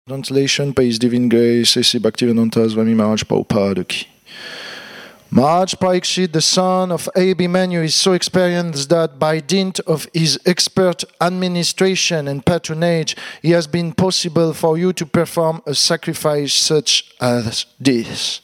Translation, Pays Divine Grace, A.C. Bhaktivedanta Swami Maharaj Prabhupada ki. Maharaj Parikshit, the son of Abhimanyu, is so experienced that by dint of his expert administration and patronage, it has been possible for you to perform a sacrifice such as this.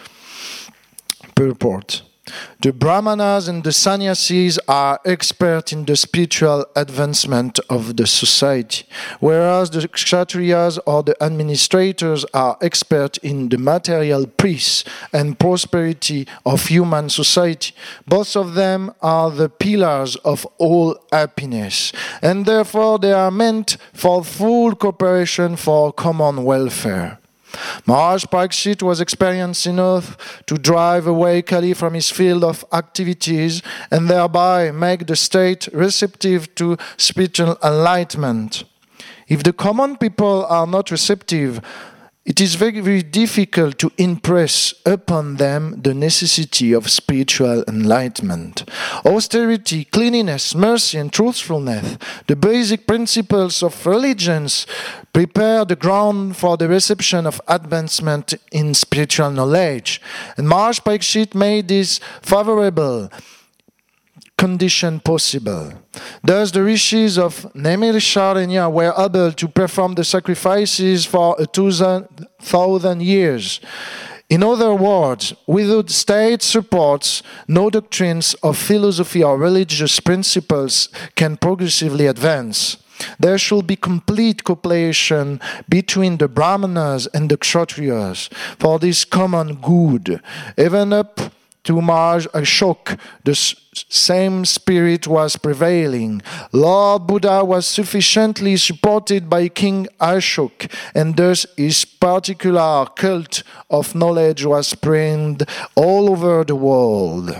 Purport. The Brahmanas and the Sannyasis are expert in the spiritual advancement of the society, whereas the Kshatriyas or the administrators are expert in the material peace and prosperity of human society. Both of them are the pillars of all happiness, and therefore they are meant for full cooperation for common welfare. Maharaj Parikshit was experienced enough to drive away Kali from his field of activities and thereby make the state receptive to spiritual enlightenment. If the common people are not receptive, it is very, very difficult to impress upon them the necessity of spiritual enlightenment. Austerity, cleanliness, mercy, and truthfulness, the basic principles of religions, prepare the ground for the reception of advancement in spiritual knowledge. And Maharaj Parikshit made this favorable condition possible. Thus the rishis of Naimisharanya were able to perform the sacrifices for 2,000 years. In other words, without state supports, no doctrines of philosophy or religious principles can progressively advance. There should be complete cooperation between the Brahmanas and the Kshatriyas for this common good. Even up to Maharaj Ashoka, the same spirit was prevailing. Lord Buddha was sufficiently supported by King Ashoka, and thus his particular cult of knowledge was spread all over the world.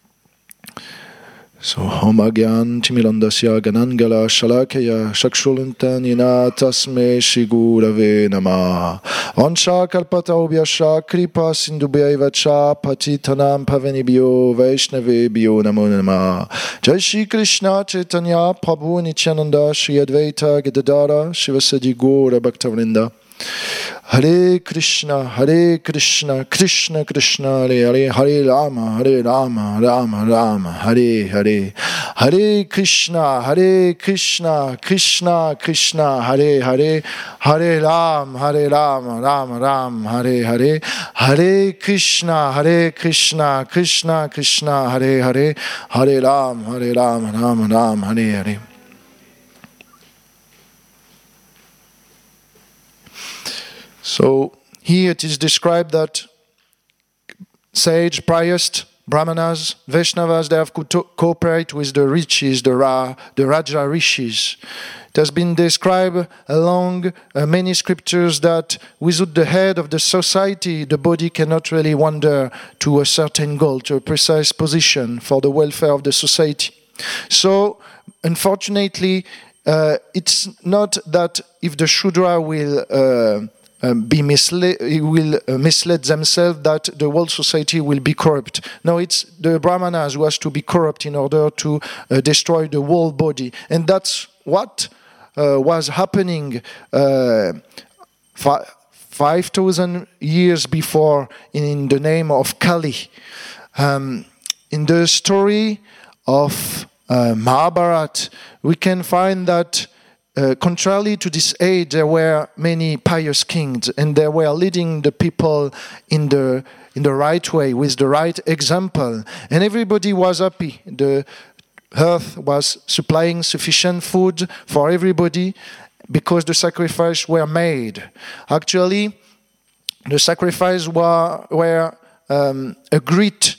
So, Homagyan Timilandasya Ganangala Shalakaya Shakshuluntanina Tasme Shigurave Nama Vansha Kalpata Ubhyasha Kripa Sindubhyavacha Patitanam Pavanibhyo Vaishnavebhyo Namo Nama Jai Shri Krishna Chaitanya Prabhu Nityananda Shri Advaita Gadadara Shivasadi Gaura Bhaktavrinda Hare Krishna, Krishna Krishna, Hare Hare, Hare Rama, Rama Rama, Hare Hare. Hare Krishna, Krishna Krishna, Hare Hare, Hare Rama, Rama Hare Hare. Hare Krishna, Krishna Krishna, Hare Hare, Hare Rama, Rama Hare Hare. So here it is described that sage, priest, brahmanas, Vaishnavas, they have to cooperate with the rishis, the Raja rishis. It has been described along many scriptures that without the head of the society, the body cannot really wander to a certain goal, to a precise position for the welfare of the society. So, unfortunately, it's not that if the Shudra will mislead themselves that the whole society will be corrupt. No, it's the Brahmanas who has to be corrupt in order to destroy the whole body. And that's what was happening 5,000 years before in the name of Kali. In the story of Mahabharata, we can find that contrary to this age, there were many pious kings, and they were leading the people in the right way, with the right example. And everybody was happy. The earth was supplying sufficient food for everybody because the sacrifices were made. Actually, the sacrifices were a great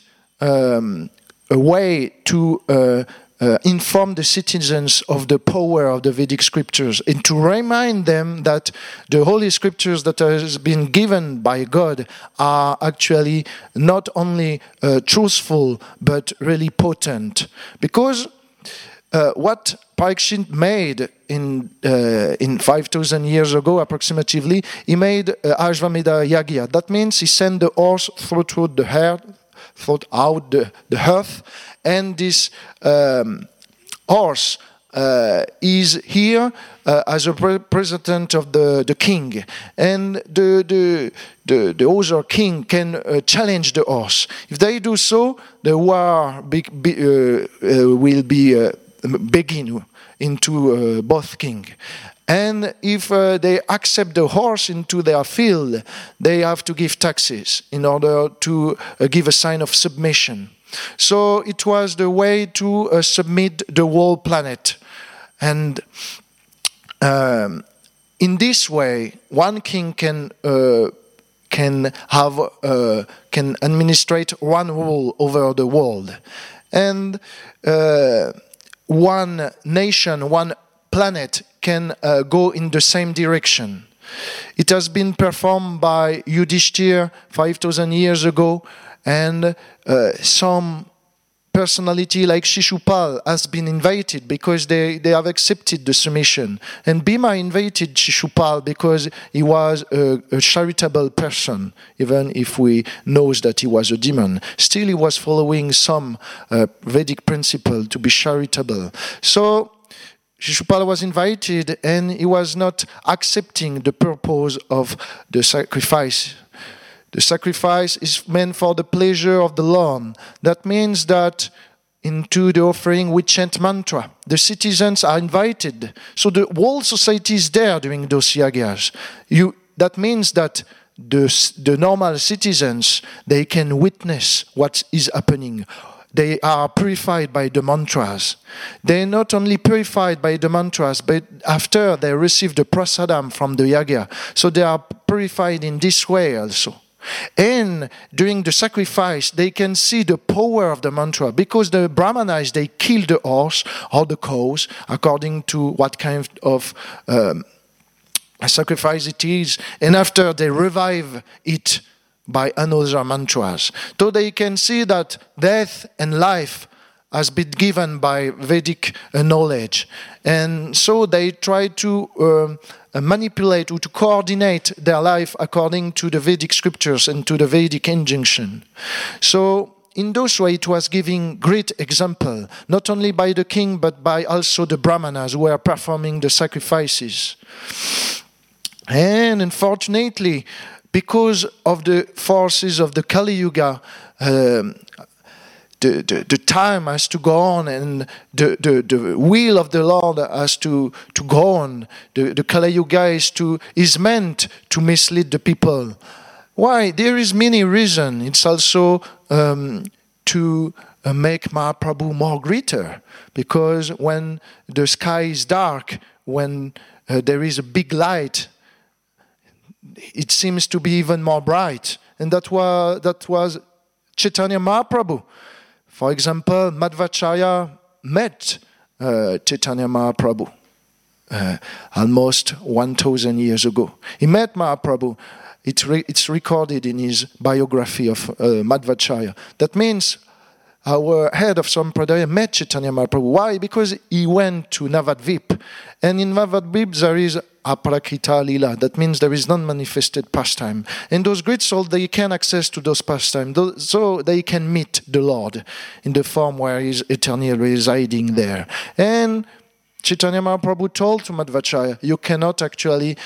way to inform the citizens of the power of the Vedic scriptures and to remind them that the holy scriptures that has been given by God are actually not only truthful but really potent. Because what Parikshit made in 5,000 years ago approximately, he made Ashvamedha Yagya. That means he sent the horse through the hair, thought out the earth, and this horse is here as a representative of the king, and the other king can challenge the horse. If they do so, the war will begin into both king. And if they accept the horse into their field, they have to give taxes in order to give a sign of submission. So it was the way to submit the whole planet. And in this way, one king can administrate one rule over the world, and one nation, one planet can go in the same direction. It has been performed by Yudhishthir 5,000 years ago, and some personality like Shishupal has been invited because they have accepted the submission. And Bhima invited Shishupal because he was a charitable person, even if we knows that he was a demon. Still, he was following some Vedic principle to be charitable. So Shishupal was invited, and he was not accepting the purpose of the sacrifice. The sacrifice is meant for the pleasure of the Lord. That means that into the offering we chant mantra. The citizens are invited. So the whole society is there during those yagas. That means that the normal citizens, they can witness what is happening. They are purified by the mantras. They are not only purified by the mantras, but after they receive the prasadam from the yaga. So they are purified in this way also. And during the sacrifice, they can see the power of the mantra, because the brahmanas, they kill the horse or the cows according to what kind of sacrifice it is, and after they revive it by another mantras. So they can see that death and life has been given by Vedic knowledge. And so they try to manipulate or to coordinate their life according to the Vedic scriptures and to the Vedic injunction. So in those way, it was giving great example, not only by the king, but by also the brahmanas who were performing the sacrifices. And unfortunately, because of the forces of the Kali Yuga, the time has to go on, and the will of the Lord has to go on. The Kali Yuga is meant to mislead the people. Why? There is many reasons. It's also to make Mahaprabhu more greater, because when the sky is dark, when there is a big light, it seems to be even more bright. And that was Chaitanya Mahaprabhu. For example, Madhvacharya met Chaitanya Mahaprabhu almost 1,000 years ago. He met Mahaprabhu. It's recorded in his biography of Madhvacharya. That means our head of Sampradaya met Chaitanya Mahaprabhu. Why? Because he went to Navadvip. And in Navadvip there is Aprakita Lila. That means there is non-manifested pastime. And those great souls, they can access to those pastimes. So they can meet the Lord in the form where he is eternally residing there. And Chaitanya Mahaprabhu told to Madhvacharya, you cannot actually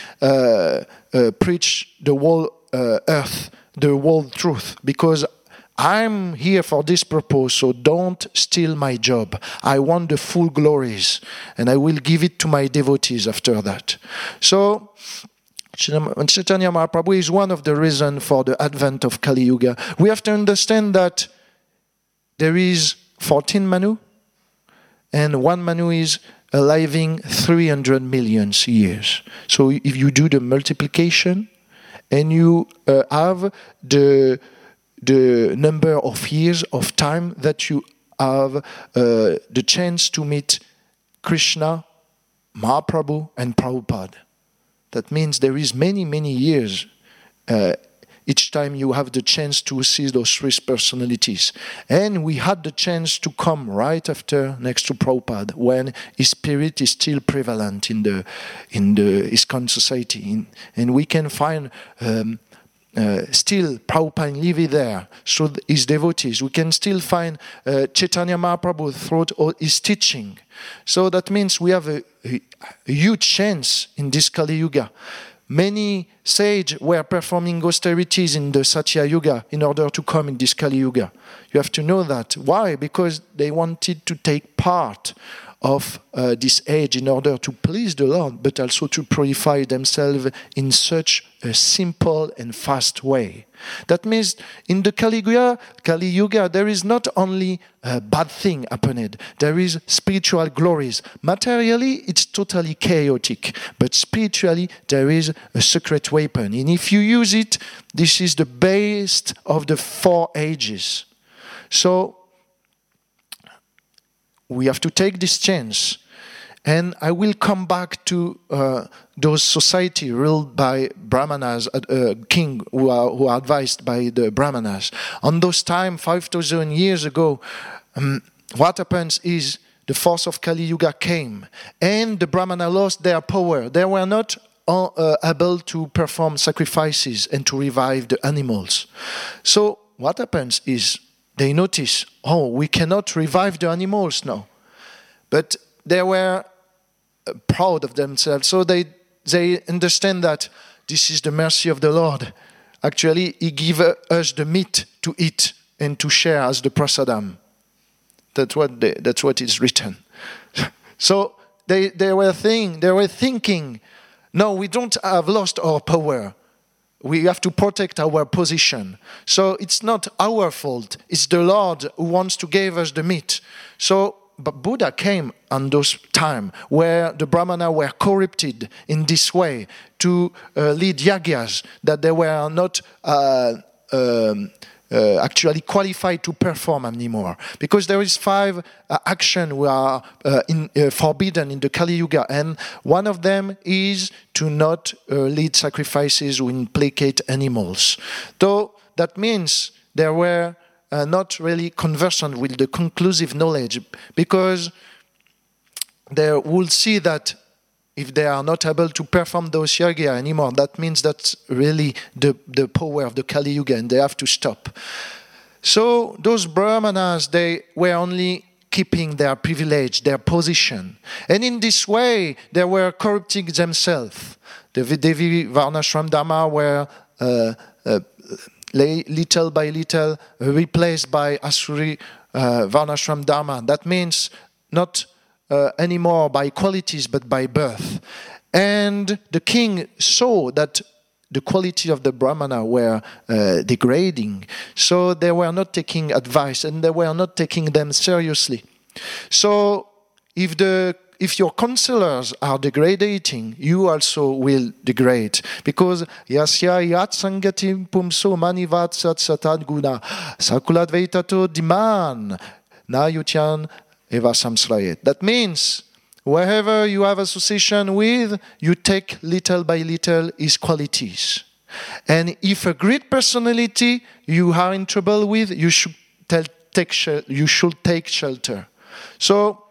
preach the whole earth, the whole truth, because I'm here for this purpose, so don't steal my job. I want the full glories, and I will give it to my devotees after that. So, Chaitanya Mahaprabhu is one of the reasons for the advent of Kali Yuga. We have to understand that there is 14 Manu, and one Manu is living 300 million years. So if you do the multiplication, and you have the number of years of time that you have the chance to meet Krishna, Mahaprabhu, and Prabhupada. That means there is many, many years each time you have the chance to see those three personalities. And we had the chance to come right after, next to Prabhupada, when his spirit is still prevalent in the ISKCON society. And we can find still Prabhupada live there through his devotees. We can still find Chaitanya Mahaprabhu through his teaching. So that means we have a huge chance in this Kali Yuga. Many sages were performing austerities in the Satya Yuga in order to come in this Kali Yuga. You have to know that. Why? Because they wanted to take part of this age in order to please the Lord, but also to purify themselves in such a simple and fast way. That means in the Kali Yuga, there is not only a bad thing happening, there is spiritual glories. Materially, it's totally chaotic, but spiritually, there is a secret weapon. And if you use it, this is the best of the 4 ages. So, we have to take this chance. And I will come back to those society ruled by Brahmanas, king who are advised by the Brahmanas. On those time, 5,000 years ago, what happens is the force of Kali Yuga came, and the Brahmana lost their power. They were not able to perform sacrifices and to revive the animals. So what happens is they notice, we cannot revive the animals now. But they were proud of themselves, so they understand that this is the mercy of the Lord. Actually, He gave us the meat to eat and to share as the prasadam. That's what is written. So they were thinking, no, we don't have lost our power. We have to protect our position. So it's not our fault. It's the Lord who wants to give us the meat. But Buddha came on those times where the Brahmana were corrupted in this way to lead yagyas that they were not actually qualified to perform anymore. Because there is 5 actions we are forbidden in the Kali Yuga, and one of them is to not lead sacrifices who placate animals. Though that means there were not really conversant with the conclusive knowledge, because they will see that if they are not able to perform those yagya anymore, that means that's really the power of the Kali Yuga, and they have to stop. So those Brahmanas, they were only keeping their privilege, their position. And in this way, they were corrupting themselves. The Devi Varnashram Dharma were little by little replaced by Asuri Varnashram Dharma. That means not anymore by qualities but by birth. And the king saw that the quality of the Brahmana were degrading, so they were not taking advice and they were not taking them seriously. So if your counselors are degrading, you also will degrade. Because yasya yat sangatim pumso manivat sat satad guna sakuladvaitato diman na yutyan eva samsrayet. That means wherever you have association with, you take little by little his qualities. And if a great personality you are in trouble with, you should take shelter. So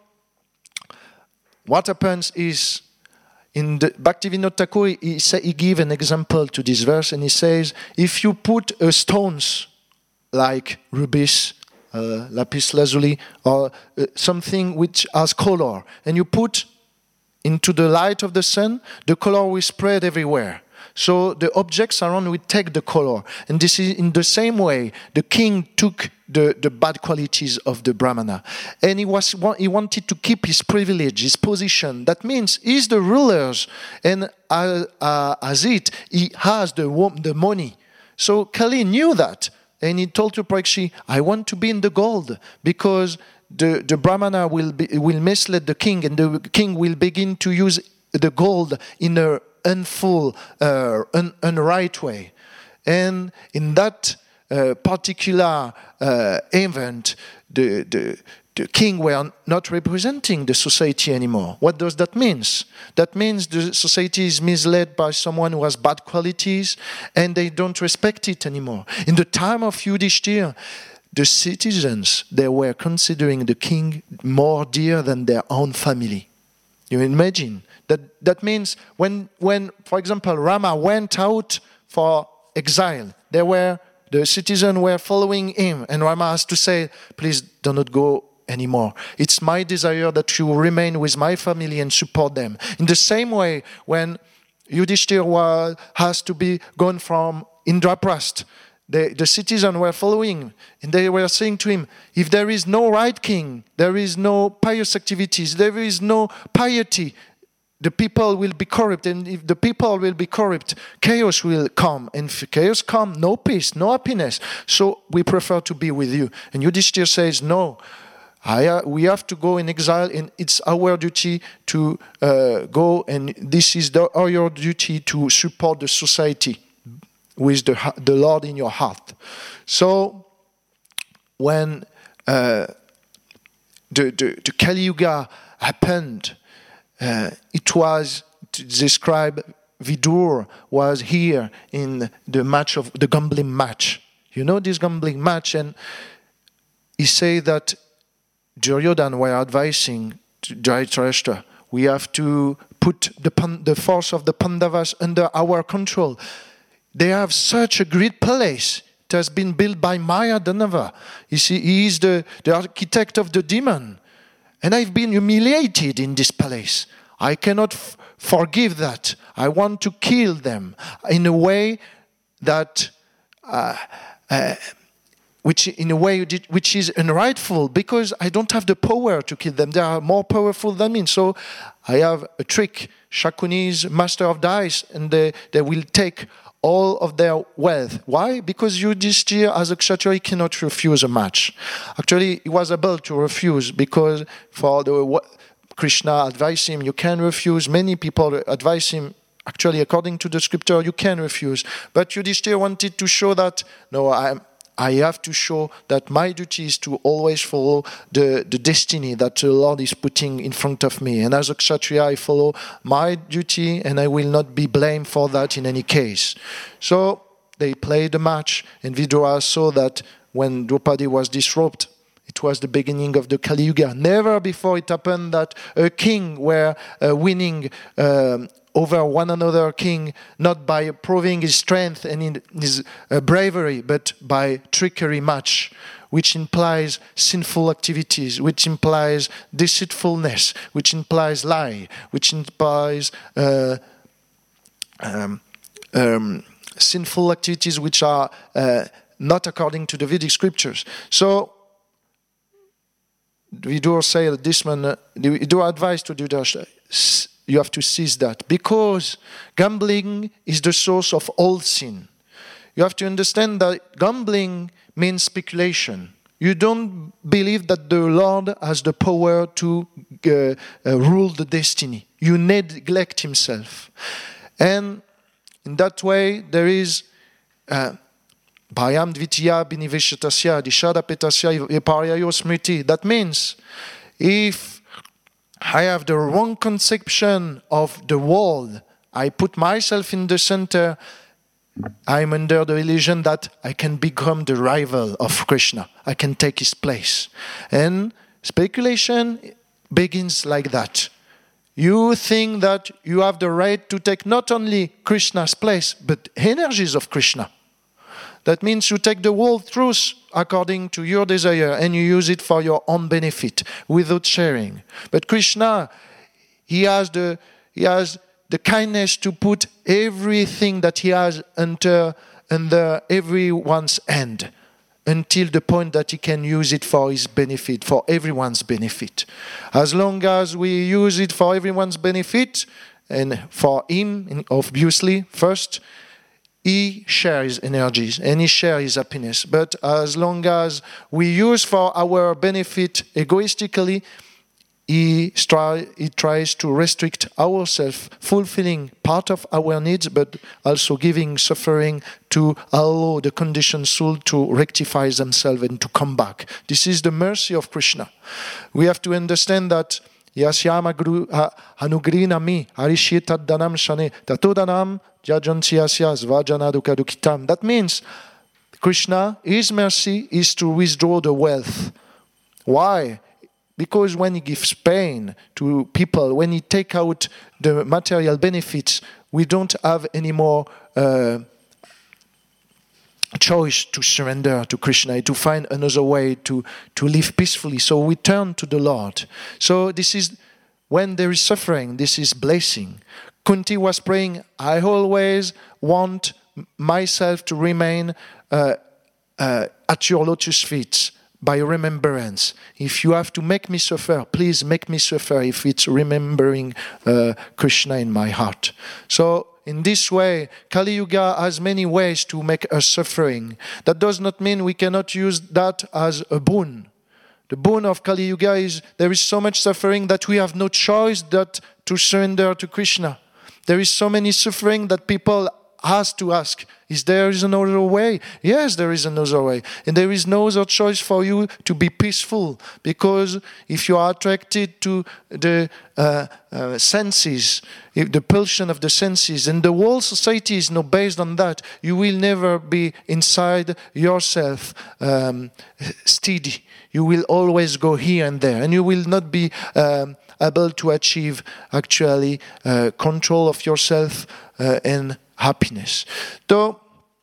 what happens is, in the Bhaktivinoda Thakur, he gives an example to this verse, and he says, if you put stones like rubies, lapis lazuli, or something which has color, and you put into the light of the sun, the color will spread everywhere. So the objects around will take the color. And this is in the same way the king took the bad qualities of the Brahmana. And he wanted to keep his privilege, his position. That means he's the rulers, and as he has the money. So Kali knew that. And he told to Parikshit, I want to be in the gold, because the Brahmana will mislead the king, and the king will begin to use the gold in a unfull, unright way. And in that particular event, the king were not representing the society anymore. What does that mean? That means the society is misled by someone who has bad qualities, and they don't respect it anymore. In the time of Yudhishthira, the citizens, they were considering the king more dear than their own family. You imagine? That means when, for example, Rama went out for exile. The citizens were following him, and Rama has to say, please do not go anymore. It's my desire that you remain with my family and support them. In the same way, when Yudhishthira has to be gone from Indraprastha, the citizens were following, and they were saying to him, if there is no right king, there is no pious activities, there is no piety, the people will be corrupt, and if the people will be corrupt, chaos will come. And if chaos comes, no peace, no happiness. So we prefer to be with you. And Yudhishthira says, no, we have to go in exile, and it's our duty to go, and this is our duty to support the society with the Lord in your heart. So when the Kali Yuga happened, it was to describe Vidur was here in the gambling match. You know this gambling match, and he said that Duryodhana were advising to Dhritarashtra, we have to put the force of the Pandavas under our control. They have such a great palace. It has been built by Mayadanava. You see, he is the architect of the demon. And I've been humiliated in this palace. I cannot forgive that. I want to kill them in a way that, which is unrightful, because I don't have the power to kill them. They are more powerful than me. So I have a trick. Shakuni is master of dice, and they will take all of their wealth. Why? Because Yudhishthira, as a kshatriya, cannot refuse a match. Actually, he was able to refuse, because Krishna advised him, you can refuse. Many people advise him, actually, according to the scripture, you can refuse. But Yudhishthira wanted to show that, no, I have to show that my duty is to always follow the destiny that the Lord is putting in front of me. And as a kshatriya, I follow my duty, and I will not be blamed for that in any case. So they played the match, and Vidura saw that when Draupadi was disrobed, it was the beginning of the Kali Yuga. Never before it happened that a king were winning over one another king, not by proving his strength and his bravery, but by trickery match, which implies sinful activities, which implies deceitfulness, which implies lie, which implies sinful activities which are not according to the Vedic scriptures. So Vidur said, this man, Vidur advised to Dhritarashtra, you have to cease that, because gambling is the source of all sin. You have to understand that gambling means speculation. You don't believe that the Lord has the power to rule the destiny. You neglect himself. And in that way, there is Bhayam Dvitiya Biniveshatasya Dishadapetasya Viparyayo Smriti. That means if I have the wrong conception of the world, I put myself in the center, I'm under the illusion that I can become the rival of Krishna. I can take his place. And speculation begins like that. You think that you have the right to take not only Krishna's place, but energies of Krishna. That means you take the world truth according to your desire and you use it for your own benefit without sharing. But Krishna, he has the kindness to put everything that he has under everyone's hand, until the point that he can use it for his benefit, for everyone's benefit. As long as we use it for everyone's benefit, and for him, obviously, first, he shares his energies and he shares his happiness. But as long as we use for our benefit egoistically, he tries to restrict ourselves, fulfilling part of our needs, but also giving suffering to allow the conditioned soul to rectify themselves and to come back. This is the mercy of Krishna. We have to understand that Yasyama Guru Anugrinami Arishita Danam Shane Tatodanam Jajansyasya Svajana Dukadukitam. That means Krishna, his mercy is to withdraw the wealth. Why? Because when he gives pain to people, when he takes out the material benefits, we don't have any more choice to surrender to Krishna, to find another way to live peacefully. So we turn to the Lord. So this is when there is suffering, this is blessing. Kunti was praying, I always want myself to remain at your lotus feet by remembrance. If you have to make me suffer, please make me suffer if it's remembering Krishna in my heart. So in this way, Kali Yuga has many ways to make us suffering. That does not mean we cannot use that as a boon. The boon of Kali Yuga is there is so much suffering that we have no choice but to surrender to Krishna. There is so many suffering that people has to ask, is there another way? Yes, there is another way. And there is no other choice for you to be peaceful. Because if you are attracted to the senses, the pulsion of the senses, and the whole society is not based on that, you will never be inside yourself steady. You will always go here and there. And you will not be able to achieve actually control of yourself and happiness. Though,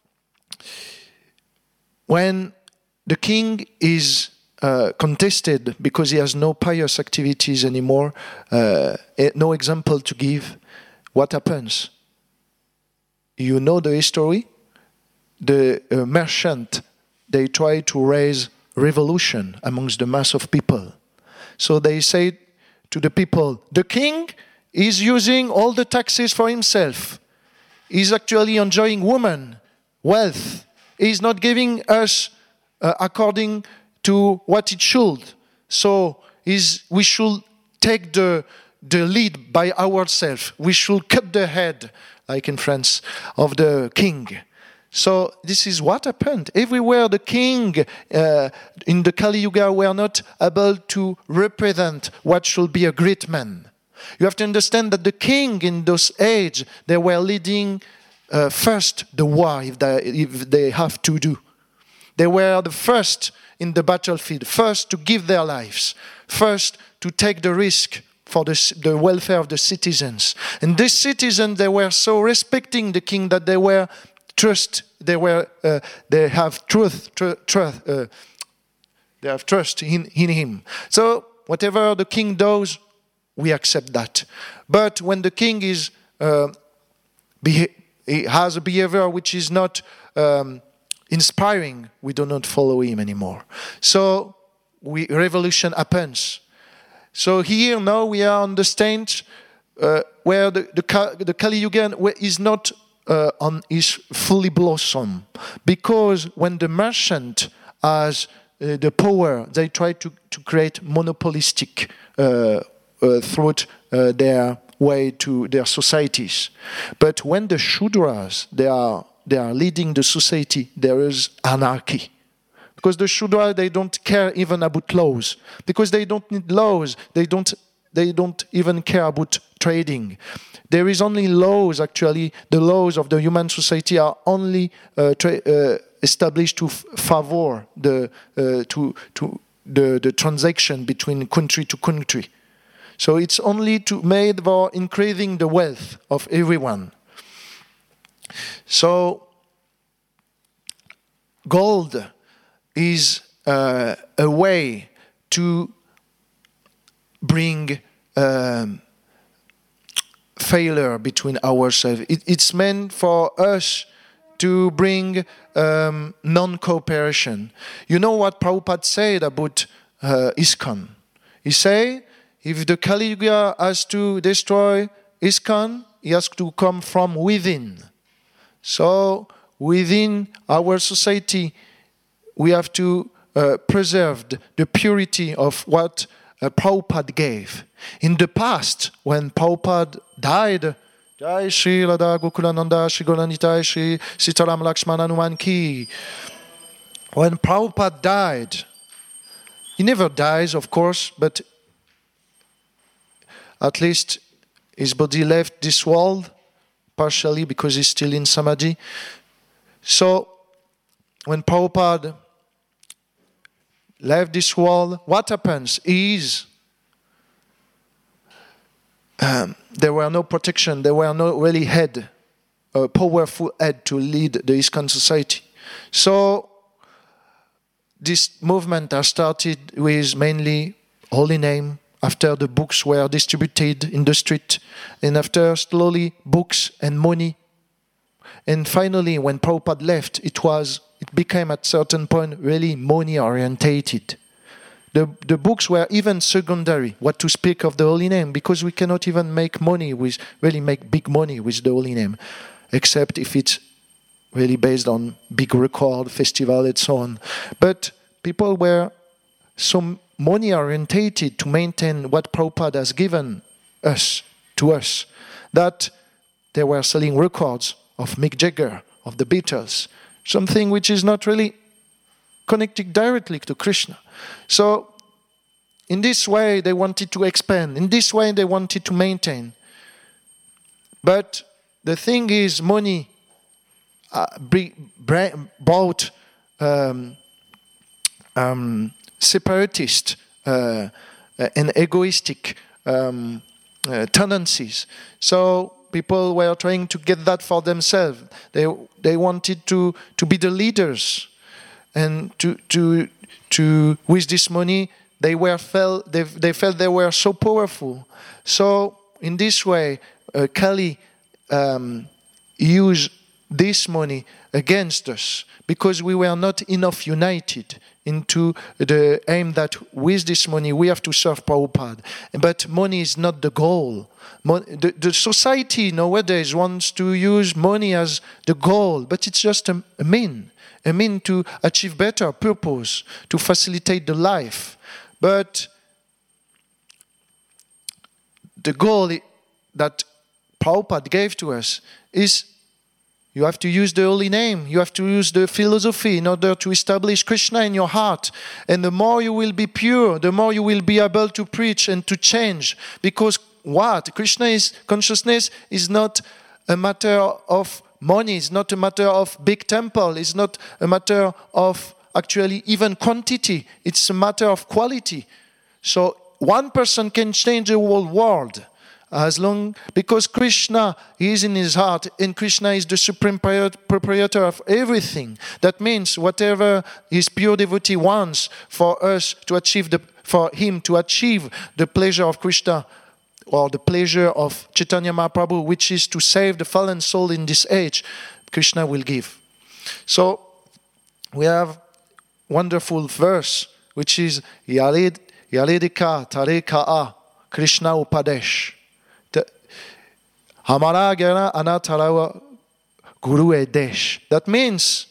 when the king is contested because he has no pious activities anymore, no example to give, what happens? You know the history? The merchant, they try to raise revolution amongst the mass of people. So they say to the people, the king is using all the taxes for himself. He's actually enjoying women, wealth. He's not giving us according to what it should. So we should take the lead by ourselves. We should cut the head, like in France, of the king. So this is what happened. Everywhere the king in the Kali Yuga were not able to represent what should be a great man. You have to understand that the king in those age, they were leading first the war if they have to do. They were the first in the battlefield, first to give their lives, first to take the risk for the welfare of the citizens. And these citizens, they were so respecting the king that they were they have trust in him. So whatever the king does, we accept that. But when the king is he has a behavior which is not inspiring, we do not follow him anymore. So revolution happens. So here now we are on the stage where the Kali Yuga is not is fully blossom, because when the merchant has the power, they try to create monopolistic through their way to their societies. But when the Shudras, they are leading the society, there is anarchy. Because the Shudra, they don't care even about laws. Because they don't need laws, they don't even care about trading. There is only laws, actually. The laws of the human society are only established to favor the transaction between country to country. So it's only made for increasing the wealth of everyone. So gold is a way to bring failure between ourselves. It's meant for us to bring non-cooperation. You know what Prabhupada said about ISKCON? He said, if the Kali Yuga has to destroy ISKCON, it has to come from within. So within our society, we have to preserve the purity of what Prabhupada gave. In the past, when Prabhupada died, Jai Shri Radha Gokulananda Shri Golanitai Shri Sitaram Lakshmana Hanuman Ki. When Prabhupada died, he never dies, of course, but at least his body left this world, partially because he's still in Samadhi. So, when Prabhupada left this world, what happens is there were no protection, there were no really powerful head to lead the ISKCON society. So this movement has started with mainly holy name, after the books were distributed in the street, and after slowly books and money. And finally, when Prabhupada left, it became at a certain point really money orientated. The books were even secondary, what to speak of the holy name, because we cannot even make big money with the holy name, except if it's really based on big record, festival, and so on. But people were so money orientated to maintain what Prabhupada has given to us, that they were selling records of Mick Jagger, of the Beatles, something which is not really connected directly to Krishna. So in this way they wanted to expand, in this way they wanted to maintain. But the thing is, money brought separatist and egoistic tendencies. So people were trying to get that for themselves. They wanted to be the leaders, and to with this money they felt they were so powerful. So in this way, Kali used this money against us, because we were not enough united into the aim that with this money we have to serve Prabhupada. But money is not the goal. The society nowadays wants to use money as the goal, but it's just a mean to achieve better purpose, to facilitate the life. But the goal that Prabhupada gave to us is, you have to use the holy name. You have to use the philosophy in order to establish Krishna in your heart. And the more you will be pure, the more you will be able to preach and to change. Because consciousness is not a matter of money. It's not a matter of big temple. It's not a matter of actually even quantity. It's a matter of quality. So one person can change the whole world. Because Krishna is in his heart, and Krishna is the supreme proprietor of everything. That means whatever his pure devotee wants for us to achieve, for him to achieve the pleasure of Krishna, or the pleasure of Chaitanya Mahaprabhu, which is to save the fallen soul in this age, Krishna will give. So we have wonderful verse, which is Yaledika Tareka'a Krishna Upadesh. Hamara Gana Anatarawa Guru Edesh. That means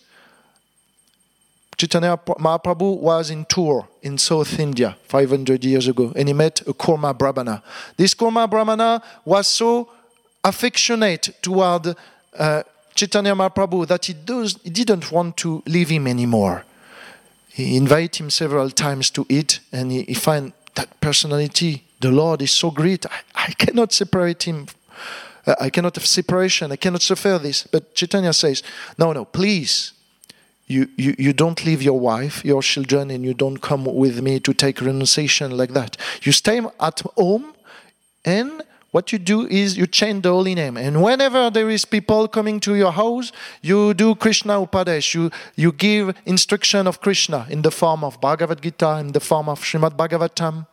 Chaitanya Mahaprabhu was in tour in South India 500 years ago, and he met a Kurma Brahmana. This Kurma Brahmana was so affectionate toward Chaitanya Mahaprabhu that he didn't want to leave him anymore. He invited him several times to eat, and he found that personality, the Lord is so great, I cannot separate him. I cannot have separation. I cannot suffer this. But Chaitanya says, no, please. You don't leave your wife, your children, and you don't come with me to take renunciation like that. You stay at home, and what you do is you chant the holy name. And whenever there is people coming to your house, you do Krishna Upadesh. You give instruction of Krishna in the form of Bhagavad Gita, in the form of Srimad Bhagavatam.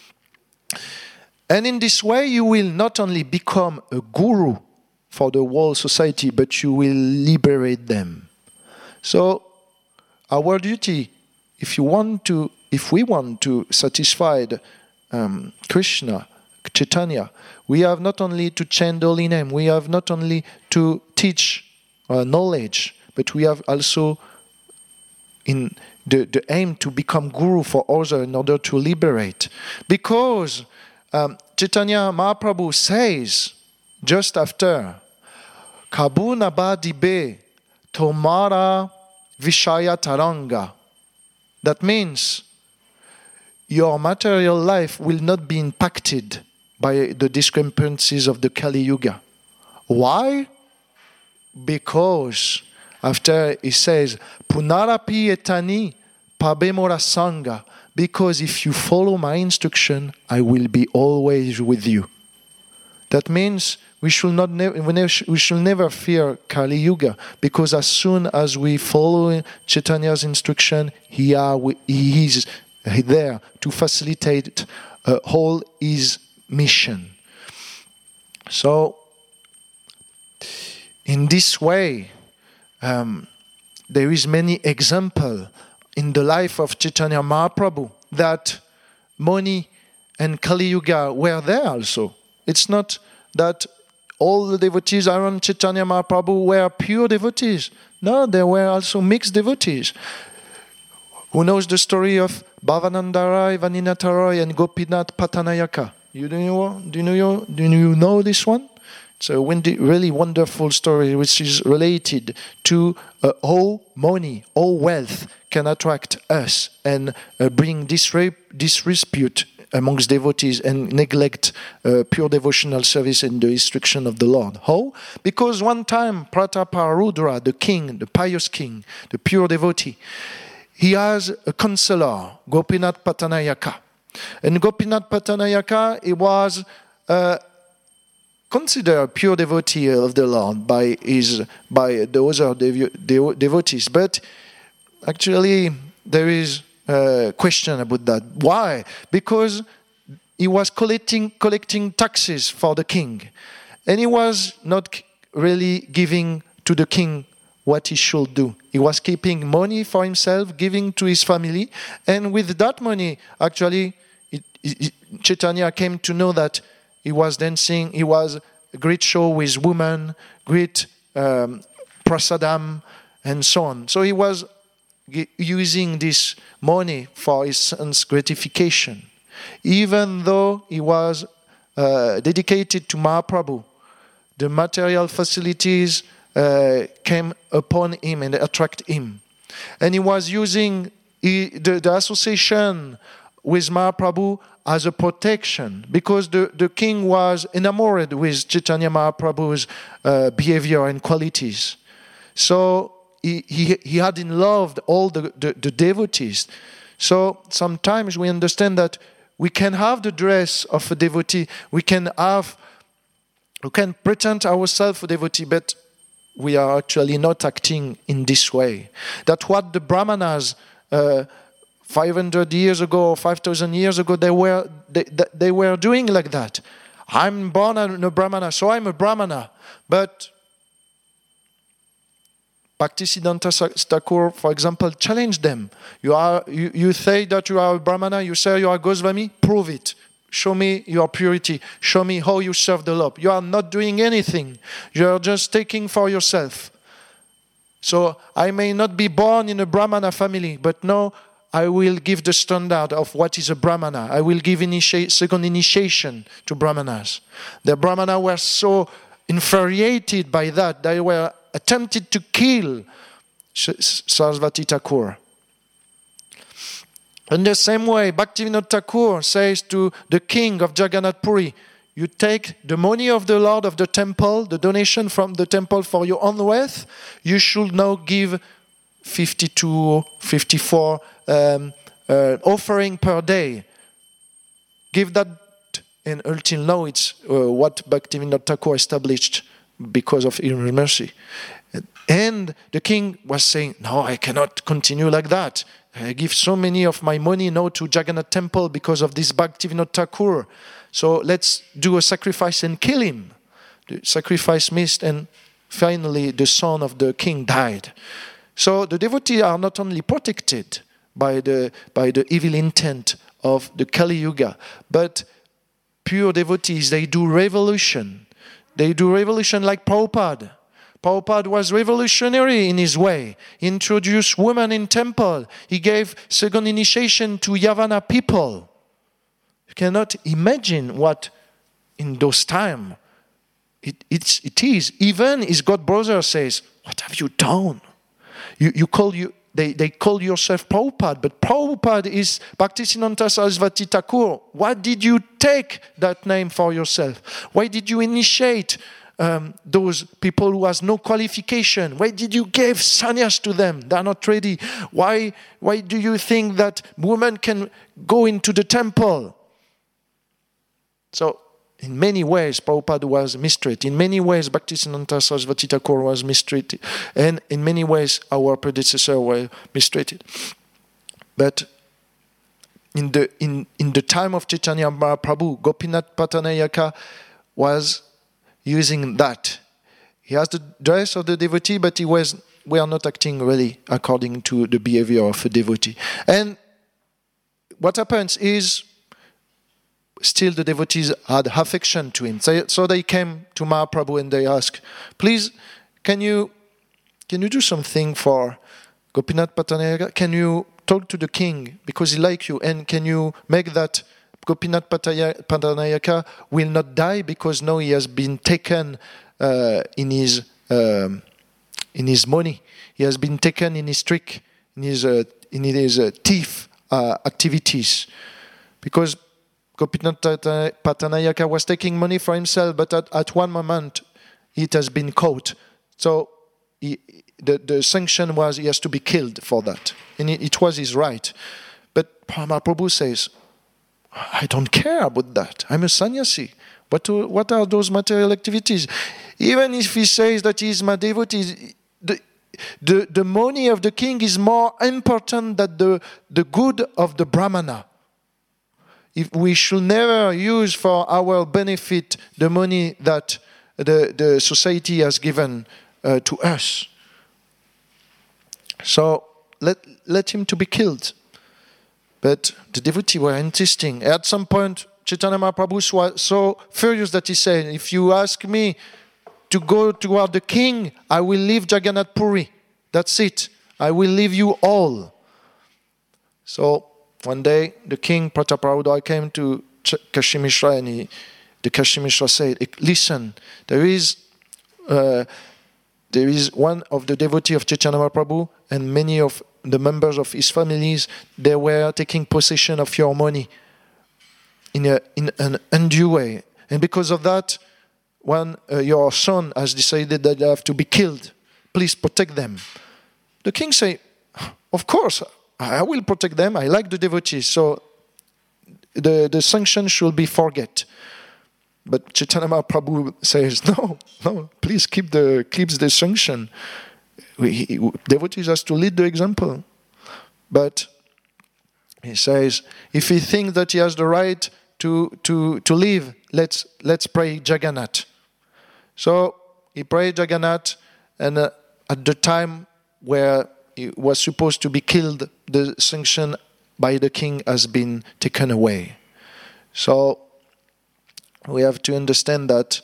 And in this way, you will not only become a guru for the whole society, but you will liberate them. So, our duty, if we want to satisfy Krishna, Chaitanya, we have not only to chant the holy name, we have not only to teach knowledge, but we have also in the aim to become guru for others in order to liberate. Because Chaitanya Mahaprabhu says just after, Kabunaba dibe tomara vishaya taranga. That means your material life will not be impacted by the discrepancies of the Kali Yuga. Why? Because after he says, Punarapi etani pabemora sangha. Because if you follow my instruction, I will be always with you. That means we should never fear Kali Yuga, because as soon as we follow Chaitanya's instruction, he is there to facilitate all his mission. So, in this way, there is many examples in the life of Chaitanya Mahaprabhu that money and Kali Yuga were there also. It's not that all the devotees around Chaitanya Mahaprabhu were pure devotees. No, there were also mixed devotees. Who knows the story of Bhavananda Rai, Vaninatha Roy, and Gopinath Patanayaka? Do you know this one? It's a really wonderful story which is related to how money, how wealth can attract us and bring disrepute amongst devotees and neglect pure devotional service and the instruction of the Lord. How? Because one time Prataparudra, the king, the pious king, the pure devotee, he has a counselor, Gopinath Patanayaka. And Gopinath Patanayaka, he was considered a pure devotee of the Lord by the other devotees. But actually, there is a question about that. Why? Because he was collecting taxes for the king. And he was not really giving to the king what he should do. He was keeping money for himself, giving to his family, and with that money, actually, Chaitanya came to know that he was dancing, he was a great show with women, great prasadam, and so on. So he was using this money for his son's gratification. Even though he was dedicated to Mahaprabhu, the material facilities came upon him and attracted him. And he was using the association with Mahaprabhu as a protection, because the king was enamored with Chaitanya Mahaprabhu's behavior and qualities. So he had in love all the devotees. So sometimes we understand that we can have the dress of a devotee, we can pretend ourselves a devotee, but we are actually not acting in this way. That's what the Brahmanas 500 years ago or 5,000 years ago, they were doing like that. I'm born a Brahmana, so I'm a Brahmana. But Bhaktisiddhanta Thakur, for example, challenged them. You say that you are a Brahmana, you say you are Goswami, prove it. Show me your purity. Show me how you serve the Lord. You are not doing anything. You are just taking for yourself. So I may not be born in a Brahmana family, but no, I will give the standard of what is a Brahmana. I will give second initiation to Brahmanas. The Brahmana were so infuriated by that, they were attempted to kill Sarasvati Thakur. In the same way, Bhaktivinoda Thakur says to the king of Jagannath Puri, you take the money of the Lord of the temple, the donation from the temple for your own wealth, you should now give 52, 54 offering per day. Give that, and until now it's what Bhaktivinoda Thakur established because of his mercy. And the king was saying, no, I cannot continue like that. I give so many of my money now to Jagannath temple because of this Bhaktivinoda Thakur. So let's do a sacrifice and kill him. The sacrifice missed, and finally the son of the king died. So the devotees are not only protected by the evil intent of the Kali Yuga, but pure devotees, they do revolution. They do revolution like Prabhupada. Prabhupada was revolutionary in his way. He introduced women in temple. He gave second initiation to Yavana people. You cannot imagine what in those times it is. Even his god brother says, what have you done? They call yourself Prabhupada, but Prabhupada is Bhaktisiddhanta Sarasvati Thakur. Why did you take that name for yourself? Why did you initiate those people who has no qualification? Why did you give sannyas to them? They are not ready. Why do you think that women can go into the temple? So in many ways, Prabhupada was mistreated. In many ways, Bhaktisiddhanta Saraswati Thakur was mistreated. And in many ways, our predecessors were mistreated. But in the time of Chaitanya Mahaprabhu, Gopinath Patanayaka was using that. He has the dress of the devotee, but we are not acting really according to the behavior of a devotee. And what happens is, still the devotees had affection to him. So they came to Mahaprabhu and they asked, please, can you do something for Gopinath Patanayaka? Can you talk to the king because he likes you? And can you make that Gopinath Patanayaka will not die because now he has been taken in his money. He has been taken in his trick, in his thief activities. Because Gopinath Patanayaka was taking money for himself, but at one moment it has been caught. So the sanction was he has to be killed for that. And it was his right. But Mahaprabhu says, I don't care about that. I'm a sannyasi. What are those material activities? Even if he says that he is my devotee, the money of the king is more important than the good of the brahmana. If we should never use for our benefit the money that the society has given to us. So let him to be killed. But the devotees were insisting. At some point, Chaitanya Mahaprabhu was so furious that he said, if you ask me to go toward the king, I will leave Jagannath Puri. That's it. I will leave you all. So one day, the king, Prataparudaya, came to Kashi Mishra, and the Kashi Mishra said, listen, there is one of the devotees of Chaitanya Mahaprabhu and many of the members of his families, they were taking possession of your money in an undue way. And because of that, when your son has decided that they have to be killed, please protect them. The king said, of course, I will protect them. I like the devotees. So the sanction should be forget. But Chaitanya Mahaprabhu says, no, please keeps the sanction. Devotees has to lead the example. But he says, if he thinks that he has the right to live, let's pray Jagannath. So he prayed Jagannath, and at the time where he was supposed to be killed, the sanction by the king has been taken away. So we have to understand that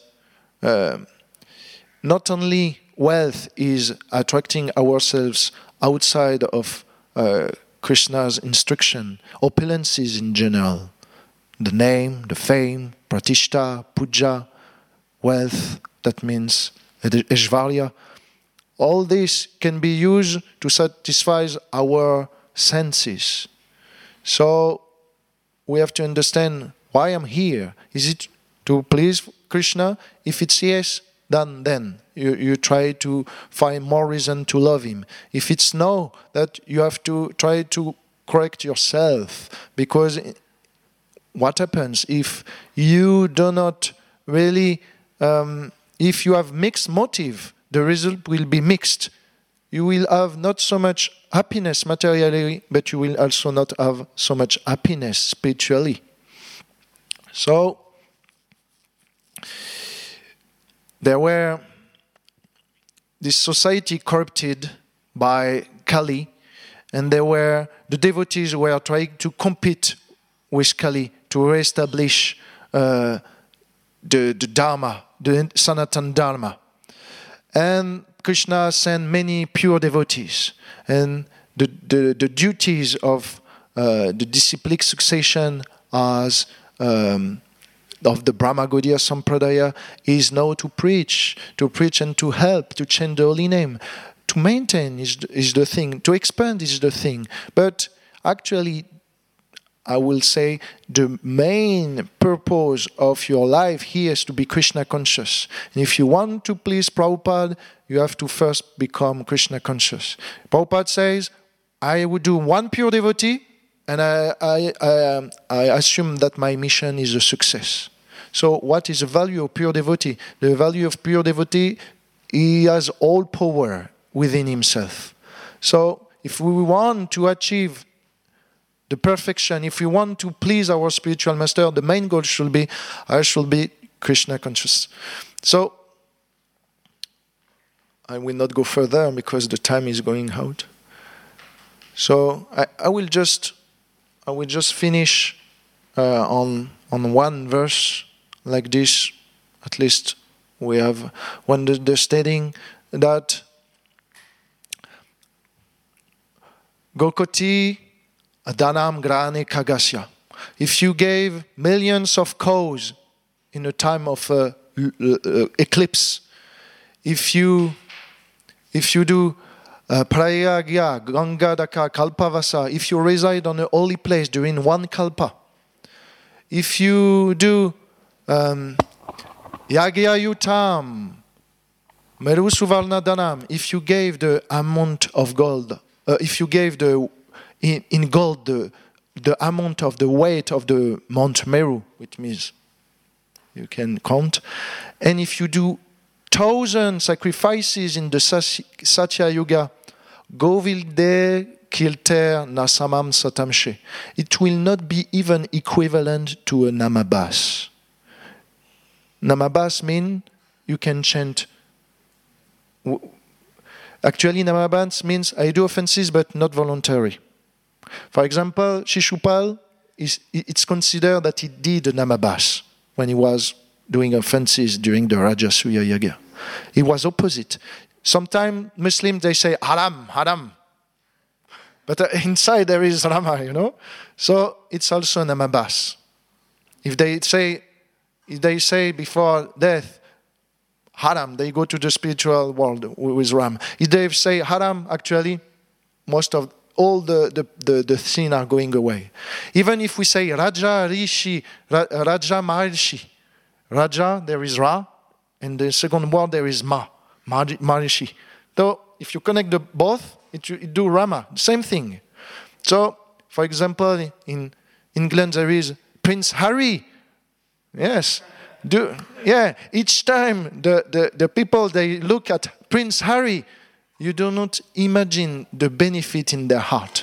not only wealth is attracting ourselves outside of Krishna's instruction, opulences in general, the name, the fame, pratishta, puja, wealth, that means Aishvarya, all this can be used to satisfy our senses. So we have to understand why I'm here. Is it to please Krishna? If it's yes, then you try to find more reason to love him. If it's no, that you have to try to correct yourself. Because what happens if you do not really, if you have mixed motive, the result will be mixed. You will have not so much happiness materially, but you will also not have so much happiness spiritually. So, there were this society corrupted by Kali, and the devotees were trying to compete with Kali to reestablish the Dharma, the Sanatana Dharma. And Krishna sent many pure devotees, and the duties of the disciplic succession as of the Brahma Gaudiya Sampradaya is now to preach and to help, to change the holy name. To maintain is the thing, to expand is the thing. But actually, I will say the main purpose of your life here is to be Krishna conscious. And if you want to please Prabhupada, you have to first become Krishna conscious. Prabhupada says, I would do one pure devotee, and I assume that my mission is a success. So what is the value of pure devotee? The value of pure devotee, he has all power within himself. So if we want to achieve the perfection, if we want to please our spiritual master, the main goal should be, I should be Krishna conscious. So I will not go further because the time is going out. So I will just finish on one verse like this. At least we have one the stating that Gokoti Danam Grane Kagasya. If you gave millions of cows in a time of eclipse, if you do Prayagya, Gangadaka, Kalpavasa, if you reside on a holy place during one kalpa, if you do Yagya Yutam, Merusuvarna Danam, if you gave the amount of gold, if you gave in gold the amount of the weight of the Mount Meru, which means you can count, and if you do 1,000 sacrifices in the Satya Yuga, Govilde Kilter Nasamam Satamshe. It will not be even equivalent to a Namabas. Namabas means you can chant. Actually, Namabas means I do offenses but not voluntary. For example, Shishupal, it's considered that he did a Namabas when he was doing offenses during the Rajasuya Yaga. It was opposite. Sometimes Muslims, they say, haram, haram. But inside there is Rama, you know. So it's also Namabas. If they say before death, haram, they go to the spiritual world with Ram. If they say haram, actually, most of all the sin are going away. Even if we say Raja Rishi, Raja Maharishi, Raja, there is Ra, and the second word there is Maharishi. So if you connect the both, it do Rama, same thing. So, for example, in England there is Prince Harry. Yes. Each time the people, they look at Prince Harry, you do not imagine the benefit in their heart.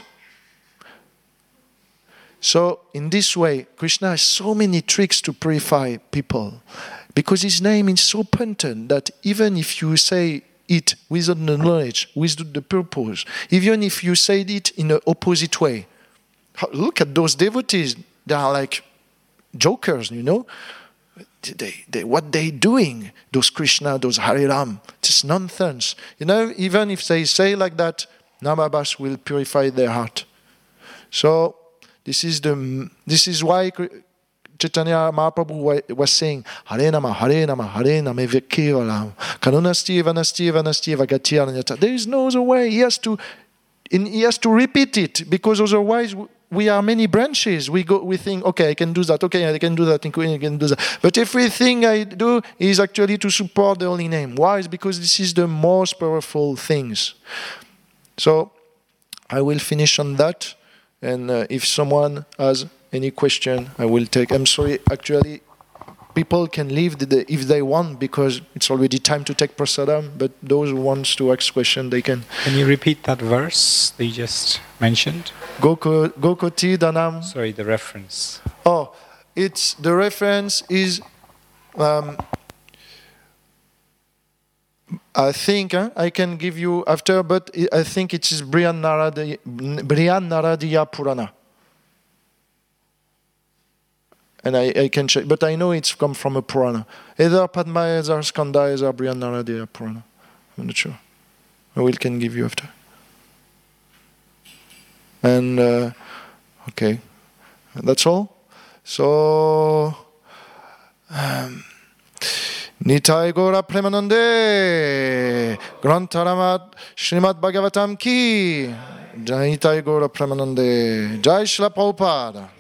So, in this way, Krishna has so many tricks to purify people. Because his name is so potent that even if you say it without the knowledge, without the purpose, even if you say it in an opposite way, look at those devotees. They are like jokers, you know. What they doing? Those Krishna, those Hare Ram, it's nonsense. You know, even if they say like that, Namabas will purify their heart. So this is why Chaitanya Mahaprabhu was saying, Hare Nama, Hare Nama, Hare Nama, Kevalam, Karunasti, Vanasti, Vanasti, Vagatiyaranyata. There is no other way. He has to repeat it, because otherwise we are many branches. We think, okay, I can do that, okay, I can do that, I can do that. But everything I do is actually to support the holy name. Why? It's because this is the most powerful things. So I will finish on that. And if someone has any question, I will take. I'm sorry, actually, people can leave if they want, because it's already time to take prasadam. But those who want to ask questions, they can. Can you repeat that verse that you just mentioned? Gokoti Danam. Sorry, the reference. Oh, the reference is. I think I can give you after, but I think it is Brihan Naradiya Purana. And I can check, but I know it's come from a Purana. Either Padma, either Skanda, either Brihan Naradiya Purana. I'm not sure. I will can give you after. And, okay. That's all. So, Nitai Gora Premanande Grantaramat Srimad Bhagavatam Ki Nitai Gora Premanande Jai Shri Prabhupada.